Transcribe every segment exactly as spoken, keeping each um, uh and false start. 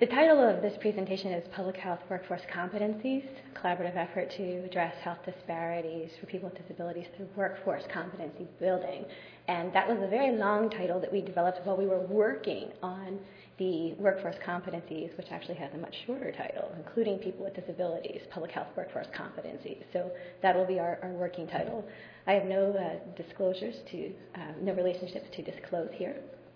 The title of this presentation is Public Health Workforce Competencies, a collaborative effort to address health disparities for people with disabilities through workforce competency building. And that was a very long title that we developed while we were working on the workforce competencies, which actually has a much shorter title, including people with disabilities, public health workforce competencies. So that will be our, our working title. I have no uh, disclosures to, uh, no relationships to disclose here.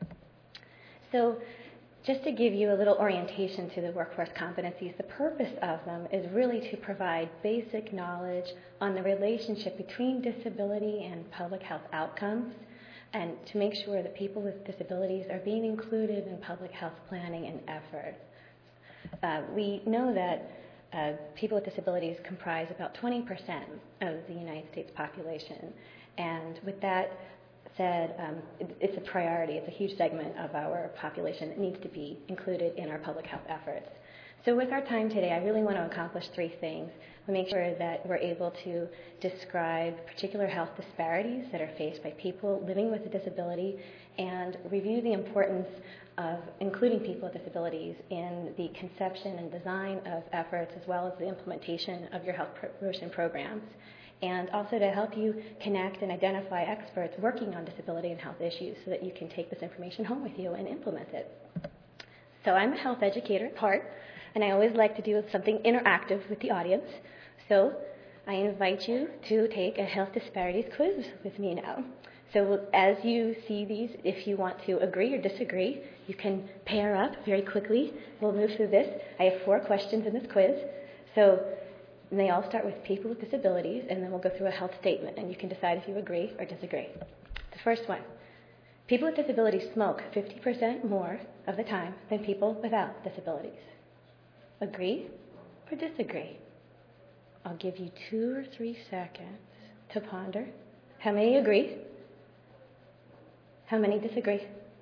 So just to give you a little orientation to the workforce competencies, the purpose of them is really to provide basic knowledge on the relationship between disability and public health outcomes, and to make sure that people with disabilities are being included in public health planning and efforts. Uh, we know that uh, people with disabilities comprise about twenty percent of the United States population, and with that said, um, it, it's a priority. It's a huge segment of our population that needs to be included in our public health efforts. So with our time today, I really want to accomplish three things. We make sure that we're able to describe particular health disparities that are faced by people living with a disability and review the importance of including people with disabilities in the conception and design of efforts, as well as the implementation of your health promotion programs, and also to help you connect and identify experts working on disability and health issues so that you can take this information home with you and implement it. So I'm a health educator at heart, and I always like to do something interactive with the audience. So I invite you to take a health disparities quiz with me now. So as you see these, if you want to agree or disagree, you can pair up very quickly. We'll move through this. I have four questions in this quiz. So and they all start with people with disabilities, and then we'll go through a health statement, and you can decide if you agree or disagree. The first one, people with disabilities smoke fifty percent more of the time than people without disabilities. Agree or disagree? I'll give you two or three seconds to ponder. How many agree? How many disagree?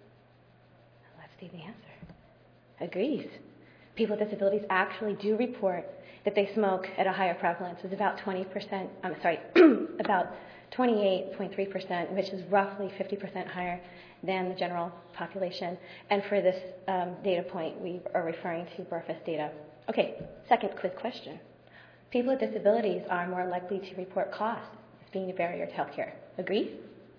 Let's see the answer. Agrees. People with disabilities actually do report that they smoke at a higher prevalence. It's about twenty percent, I'm sorry, about twenty-eight point three percent, which is roughly fifty percent higher than the general population. And for this um, data point, we are referring to Burfess data. Okay, second quiz question. People with disabilities are more likely to report costs as being a barrier to healthcare. Agree?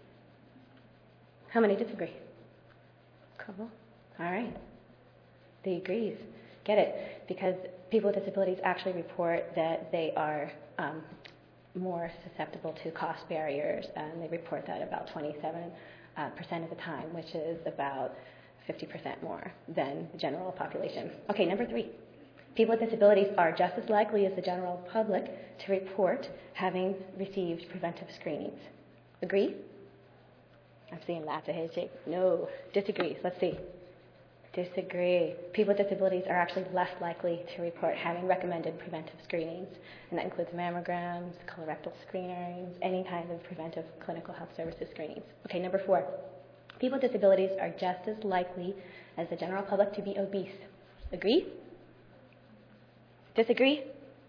How many disagree? A couple. All right. They agrees. Get it? Because people with disabilities actually report that they are um, more susceptible to cost barriers, and they report that about twenty-seven percent of the time, which is about fifty percent more than the general population. Okay, number three. People with disabilities are just as likely as the general public to report having received preventive screenings. Agree? I'm seeing lots of head shake. No. Disagrees. Let's see. Disagree. People with disabilities are actually less likely to report having recommended preventive screenings, and that includes mammograms, colorectal screenings, any kind of preventive clinical health services screenings. Okay, number four. People with disabilities are just as likely as the general public to be obese. Agree? Disagree?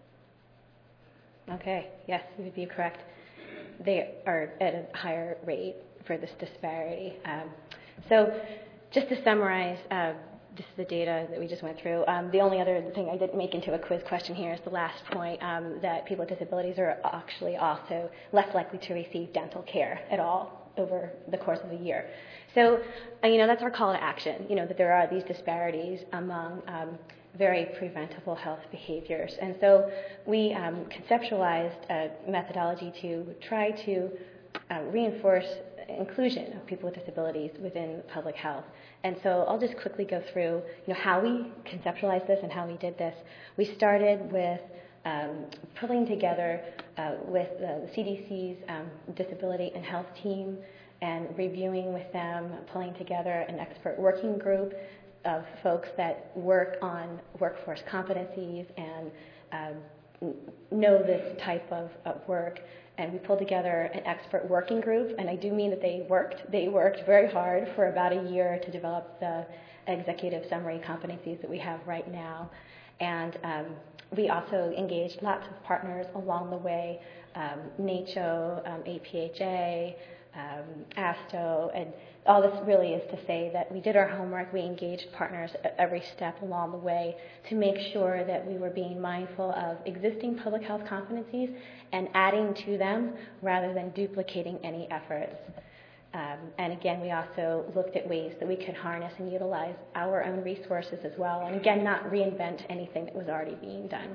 Okay, yes, you would be correct. They are at a higher rate for this disparity. Um, so just to summarize, uh, this is the data that we just went through. Um, the only other thing I didn't make into a quiz question here is the last point, um, that people with disabilities are actually also less likely to receive dental care at all over the course of a year. So, uh, you know, that's our call to action, you know, that there are these disparities among um, very preventable health behaviors. And so we um, conceptualized a methodology to try to uh, reinforce inclusion of people with disabilities within public health. And so I'll just quickly go through, you know, how we conceptualized this and how we did this. We started with um, pulling together uh, with uh, the C D C's um, disability and health team and reviewing with them, pulling together an expert working group of folks that work on workforce competencies and um, know this type of, of work. And we pulled together an expert working group, and I do mean that they worked. They worked very hard for about a year to develop the executive summary competencies that we have right now. And um, we also engaged lots of partners along the way, um, NACCHO, um, A P H A, um, ASTO, and all this really is to say that we did our homework, we engaged partners at every step along the way to make sure that we were being mindful of existing public health competencies and adding to them rather than duplicating any efforts. Um, and again, we also looked at ways that we could harness and utilize our own resources as well, and again, not reinvent anything that was already being done.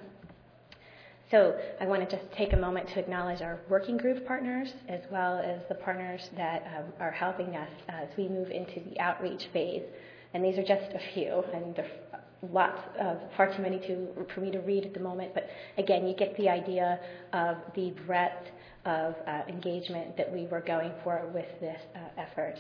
So I want to just take a moment to acknowledge our working group partners, as well as the partners that um, are helping us as we move into the outreach phase. And these are just a few, and there are lots of, far too many to, for me to read at the moment, but again, you get the idea of the breadth of uh, engagement that we were going for with this uh, effort.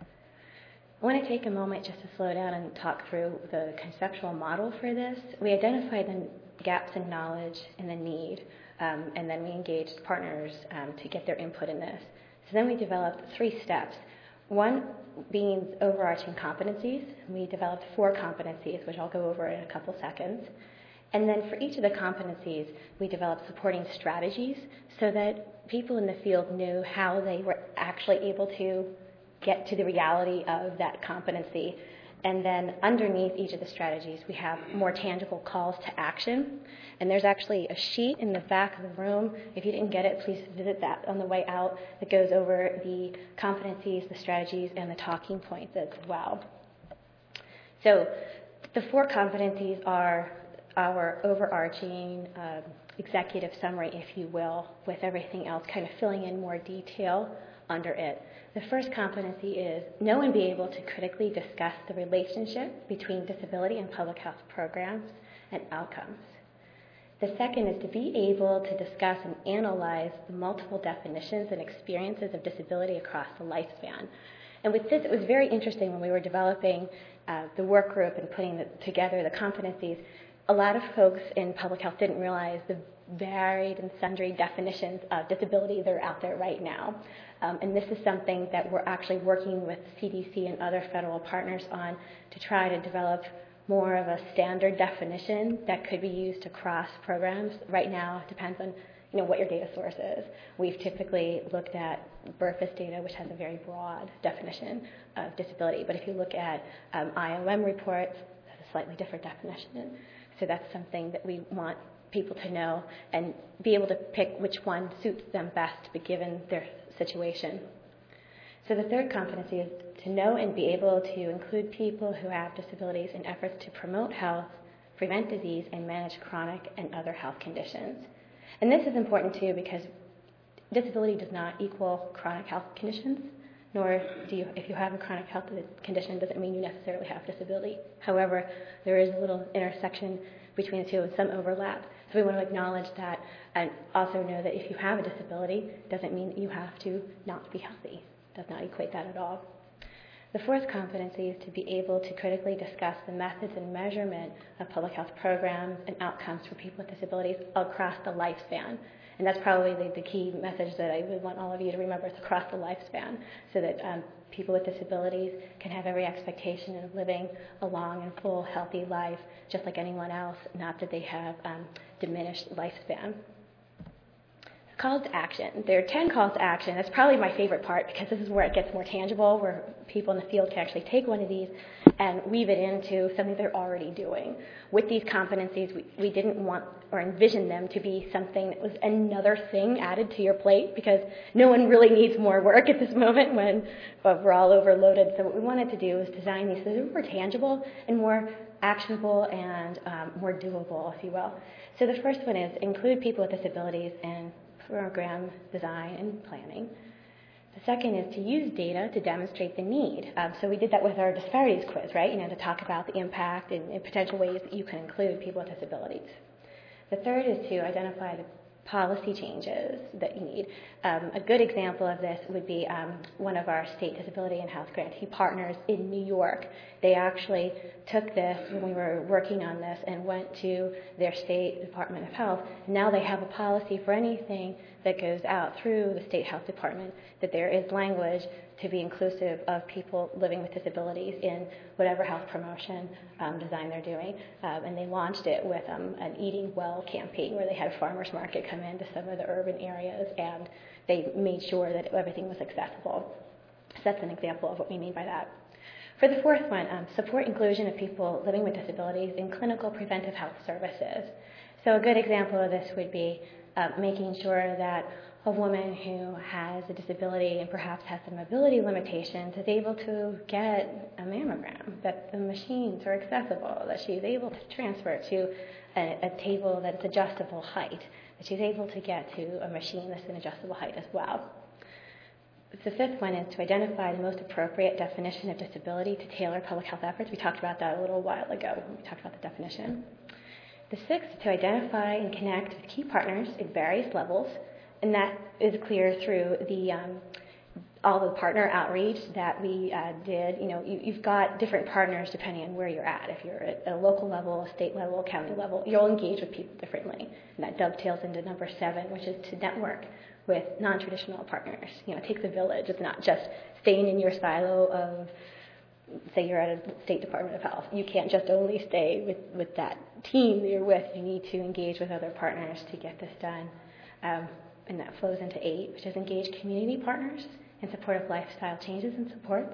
I want to take a moment just to slow down and talk through the conceptual model for this. We identified the gaps in knowledge and the need, um, and then we engaged partners um, to get their input in this. So then we developed three steps. One being overarching competencies. We developed four competencies, which I'll go over in a couple seconds. And then for each of the competencies, we developed supporting strategies so that people in the field knew how they were actually able to get to the reality of that competency. And then underneath each of the strategies, we have more tangible calls to action. And there's actually a sheet in the back of the room. If you didn't get it, please visit that on the way out. That goes over the competencies, the strategies, and the talking points as well. So the four competencies are our overarching um, executive summary, if you will, with everything else kind of filling in more detail under it. The first competency is know and be able to critically discuss the relationship between disability and public health programs and outcomes. The second is to be able to discuss and analyze the multiple definitions and experiences of disability across the lifespan. And with this, it was very interesting when we were developing uh, the work group and putting the, together the competencies. A lot of folks in public health didn't realize the varied and sundry definitions of disability that are out there right now. Um, and this is something that we're actually working with C D C and other federal partners on to try to develop more of a standard definition that could be used across programs. Right now, it depends on you know, what your data source is. We've typically looked at BRFIS data, which has a very broad definition of disability. But if you look at um, I O M reports, it has a slightly different definition. So that's something that we want people to know and be able to pick which one suits them best given their situation. So the third competency is to know and be able to include people who have disabilities in efforts to promote health, prevent disease, and manage chronic and other health conditions. And this is important too because disability does not equal chronic health conditions, nor do you, if you have a chronic health condition, doesn't mean you necessarily have disability. However, there is a little intersection between the two and some overlap. So we want to acknowledge that and also know that if you have a disability, doesn't mean that you have to not be healthy. Does not equate that at all. The fourth competency is to be able to critically discuss the methods and measurement of public health programs and outcomes for people with disabilities across the lifespan. And that's probably the, the key message that I would want all of you to remember, is across the lifespan, so that um, people with disabilities can have every expectation of living a long and full, healthy life, just like anyone else, not that they have um, diminished lifespan. Calls to action. There are ten calls to action. That's probably my favorite part because this is where it gets more tangible, where people in the field can actually take one of these and weave it into something they're already doing. With these competencies, we, we didn't want or envision them to be something that was another thing added to your plate, because no one really needs more work at this moment when well, we're all overloaded. So what we wanted to do was design these so they were more tangible and more actionable and um, more doable, if you will. So the first one is include people with disabilities in program design and planning. The second is to use data to demonstrate the need. Um, so we did that with our disparities quiz, right? You know, to talk about the impact and, and potential ways that you can include people with disabilities. The third is to identify the policy changes that you need. Um, a good example of this would be um, one of our state disability and health grantee partners in New York. They actually took this when we were working on this and went to their state Department of Health. Now they have a policy for anything that goes out through the state health department, that there is language to be inclusive of people living with disabilities in whatever health promotion um, design they're doing. Um, and they launched it with um, an Eating Well campaign where they had a farmer's market come into some of the urban areas, and they made sure that everything was accessible. that's an example of what we mean by that. For the fourth one, um, support inclusion of people living with disabilities in clinical preventive health services. So a good example of this would be uh, making sure that a woman who has a disability and perhaps has some mobility limitations is able to get a mammogram, that the machines are accessible, that she's able to transfer to a, a table that's adjustable height, that she's able to get to a machine that's an adjustable height as well. The fifth one is to identify the most appropriate definition of disability to tailor public health efforts. We talked about that a little while ago when we talked about the definition. The sixth is to identify and connect with key partners at various levels, and that is clear through the um, all the partner outreach that we uh, did. You know, you, you've got different partners depending on where you're at. If you're at a local level, a state level, county level, you'll engage with people differently. And that dovetails into number seven, which is to network with non-traditional partners. You know, it takes a village. It's not just staying in your silo of, say you're at a State Department of Health. You can't just only stay with, with that team that you're with. You need to engage with other partners to get this done. Um, and that flows into eight, which is engage community partners in support of lifestyle changes and supports.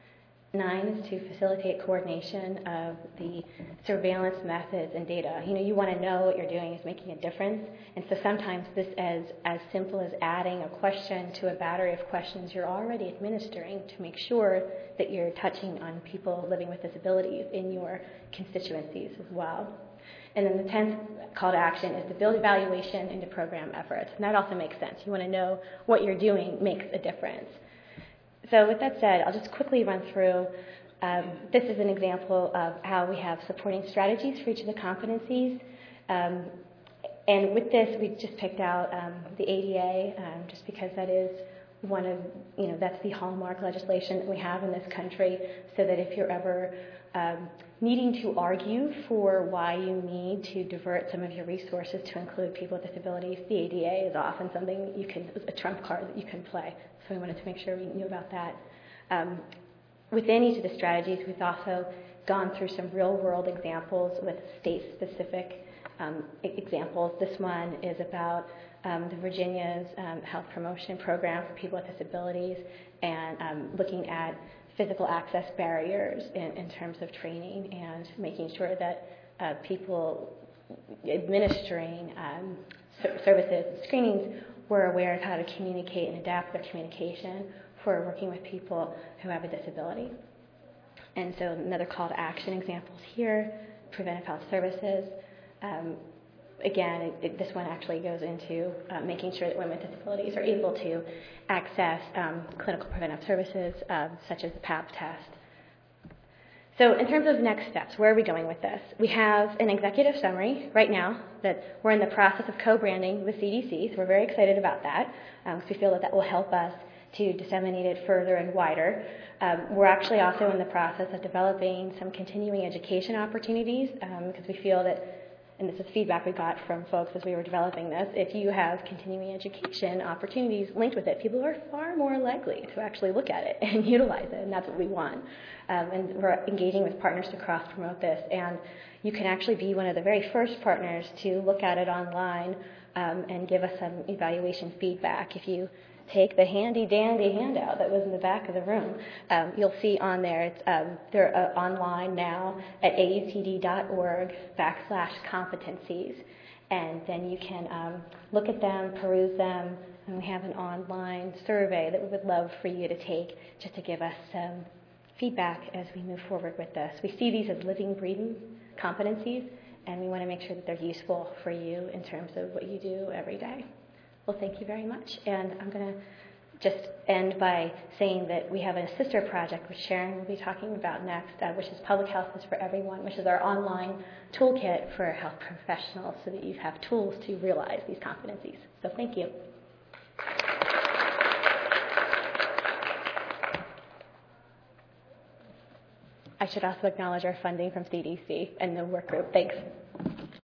Nine is to facilitate coordination of the surveillance methods and data. You know, you want to know what you're doing is making a difference, and so sometimes this is as simple as adding a question to a battery of questions you're already administering to make sure that you're touching on people living with disabilities in your constituencies as well. And then the tenth call to action is to build evaluation into program efforts, and that also makes sense. You want to know what you're doing makes a difference. So with that said, I'll just quickly run through. Um, this is an example of how we have supporting strategies for each of the competencies. Um, and with this, we just picked out um, the A D A, um, just because that is one of, you know, that's the hallmark legislation that we have in this country, so that if you're ever um, needing to argue for why you need to divert some of your resources to include people with disabilities, the A D A is often something you can, a trump card that you can play. So we wanted to make sure we knew about that. Um, within each of the strategies, we've also gone through some real-world examples with state-specific um, examples. This one is about um, the Virginia's um, health promotion program for people with disabilities, and um, looking at physical access barriers in, in terms of training and making sure that uh, people administering um, services and screenings were aware of how to communicate and adapt their communication for working with people who have a disability. And so another call to action examples here, preventive health services. Um, again, it, it, this one actually goes into uh, making sure that women with disabilities are able to access um, clinical preventive services, uh, such as the P A P test. So in terms of next steps, where are we going with this? We have an executive summary right now that we're in the process of co-branding with C D C, so we're very excited about that, um, because we feel that that will help us to disseminate it further and wider. Um, we're actually also in the process of developing some continuing education opportunities, um, because we feel that, and this is feedback we got from folks as we were developing this, if you have continuing education opportunities linked with it, people are far more likely to actually look at it and utilize it, and that's what we want. Um, and we're engaging with partners to cross-promote this, and you can actually be one of the very first partners to look at it online um, and give us some evaluation feedback. If you take the handy-dandy handout that was in the back of the room, um, you'll see on there, it's, um, they're uh, online now at aucd.org backslash competencies. And then you can um, look at them, peruse them, and we have an online survey that we would love for you to take just to give us some feedback as we move forward with this. We see these as living, breathing competencies, and we want to make sure that they're useful for you in terms of what you do every day. Well, thank you very much. And I'm going to just end by saying that we have a sister project, which Sharon will be talking about next, uh, which is Public Health is for Everyone, which is our online toolkit for health professionals so that you have tools to realize these competencies. So thank you. I should also acknowledge our funding from C D C and the work group. Thanks.